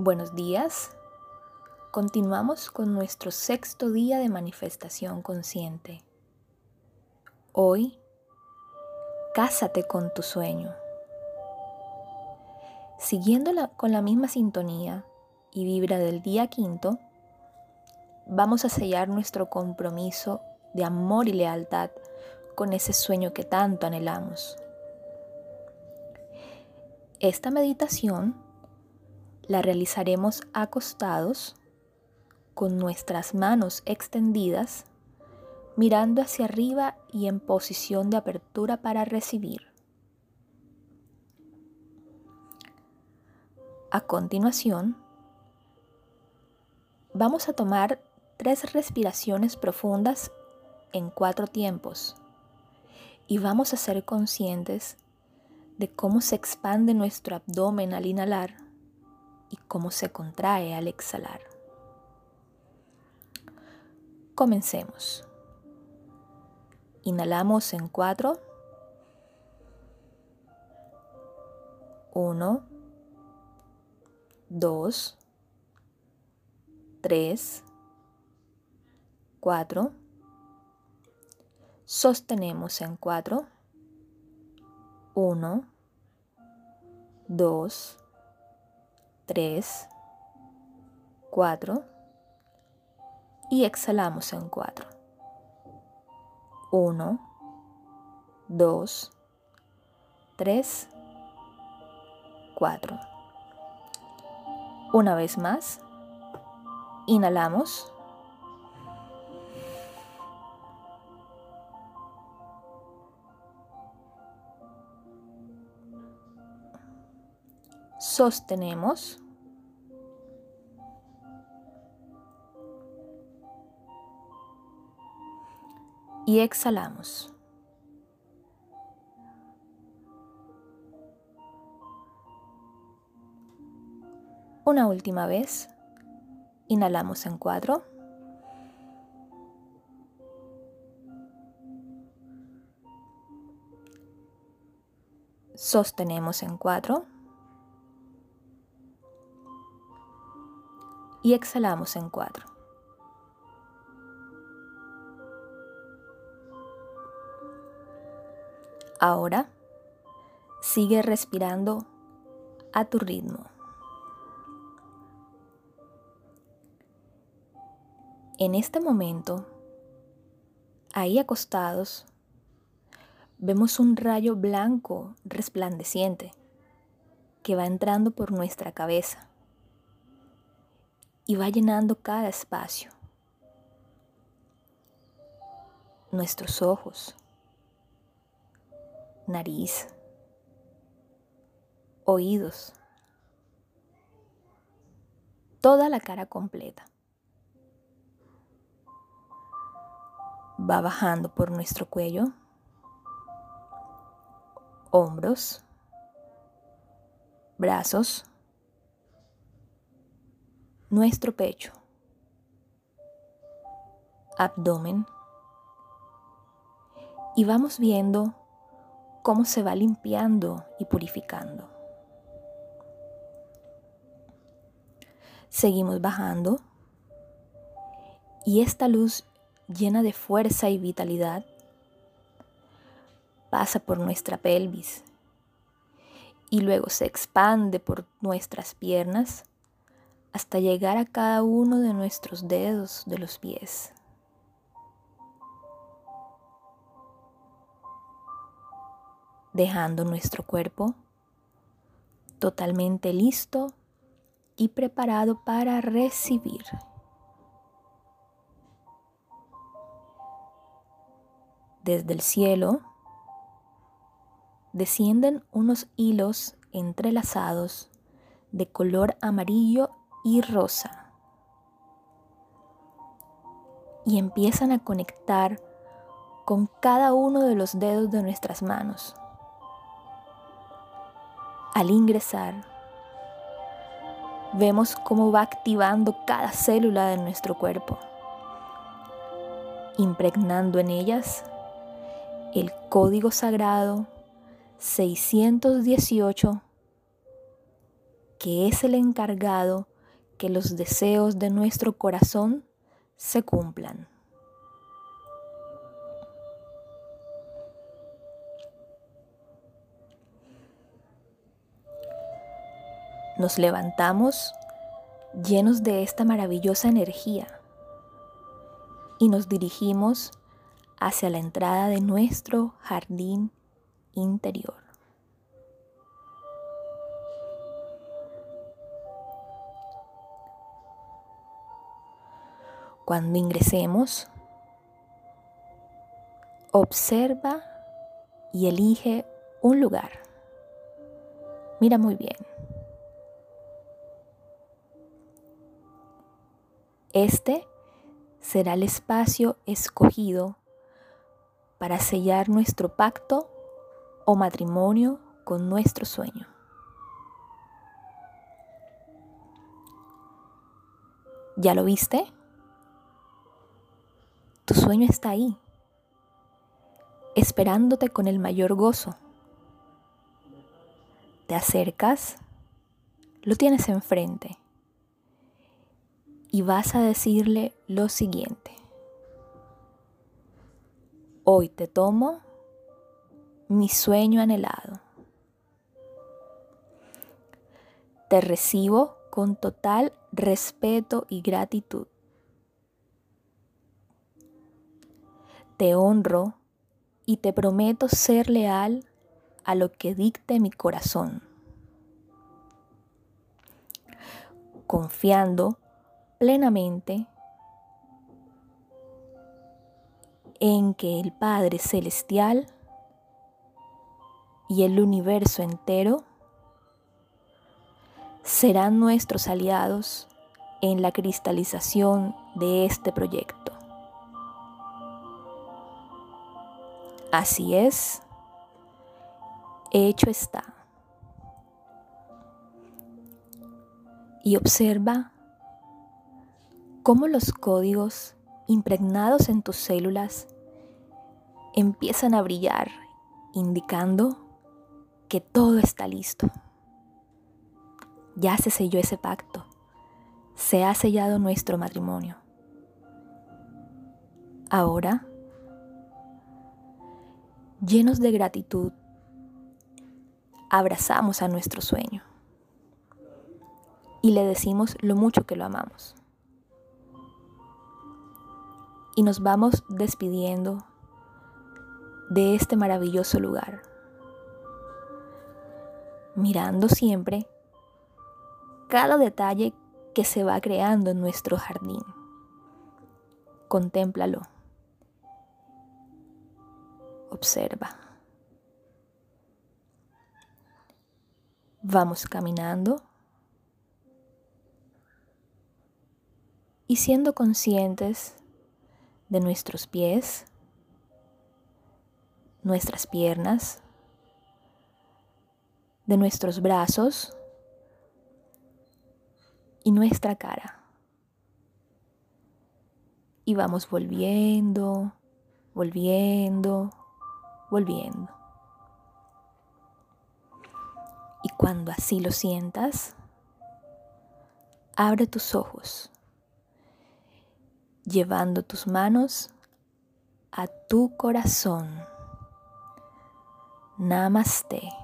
Buenos días. Continuamos con nuestro 6º día de manifestación consciente. Hoy, cásate con tu sueño. Siguiendo con la misma sintonía y vibra del día 5, vamos a sellar nuestro compromiso de amor y lealtad con ese sueño que tanto anhelamos. Esta meditación la realizaremos acostados, con nuestras manos extendidas, mirando hacia arriba y en posición de apertura para recibir. A continuación, vamos a tomar 3 respiraciones profundas en 4 tiempos y vamos a ser conscientes de cómo se expande nuestro abdomen al inhalar y cómo se contrae al exhalar. Comencemos. Inhalamos en 4. 1, 2, 3, 4. Sostenemos en 4. 1, 2, 3, 4. Y exhalamos en 4. 1, 2, 3, 4. Una vez más, inhalamos. Sostenemos. Y exhalamos. Una última vez. Inhalamos en 4. Sostenemos en 4. Y exhalamos en 4. Ahora, sigue respirando a tu ritmo. En este momento, ahí acostados, vemos un rayo blanco resplandeciente que va entrando por nuestra cabeza y va llenando cada espacio. Nuestros ojos, nariz, oídos, toda la cara completa. Va bajando por nuestro cuello, hombros, brazos, nuestro pecho, abdomen, y vamos viendo cómo se va limpiando y purificando. Seguimos bajando y esta luz llena de fuerza y vitalidad pasa por nuestra pelvis y luego se expande por nuestras piernas hasta llegar a cada uno de nuestros dedos de los pies. Dejando nuestro cuerpo totalmente listo y preparado para recibir. Desde el cielo descienden unos hilos entrelazados de color amarillo y rosa y empiezan a conectar con cada uno de los dedos de nuestras manos. Al ingresar, vemos cómo va activando cada célula de nuestro cuerpo, impregnando en ellas el código sagrado 618, que es el encargado que los deseos de nuestro corazón se cumplan. Nos levantamos llenos de esta maravillosa energía y nos dirigimos hacia la entrada de nuestro jardín interior. Cuando ingresemos, observa y elige un lugar. Mira muy bien. Este será el espacio escogido para sellar nuestro pacto o matrimonio con nuestro sueño. ¿Ya lo viste? Tu sueño está ahí, esperándote con el mayor gozo. Te acercas, lo tienes enfrente y vas a decirle lo siguiente: hoy te tomo mi sueño anhelado. Te recibo con total respeto y gratitud. Te honro y te prometo ser leal a lo que dicte mi corazón, confiando plenamente en que el Padre Celestial y el universo entero serán nuestros aliados en la cristalización de este proyecto. Así es, hecho está. Y observa cómo los códigos impregnados en tus células empiezan a brillar, indicando que todo está listo. Ya se selló ese pacto, se ha sellado nuestro matrimonio. Ahora, llenos de gratitud, abrazamos a nuestro sueño y le decimos lo mucho que lo amamos. Y nos vamos despidiendo de este maravilloso lugar, mirando siempre cada detalle que se va creando en nuestro jardín. Contémplalo. Observa. Vamos caminando y siendo conscientes de nuestros pies, nuestras piernas, de nuestros brazos y nuestra cara. Y vamos volviendo. Y cuando así lo sientas, abre tus ojos, llevando tus manos a tu corazón. Namaste.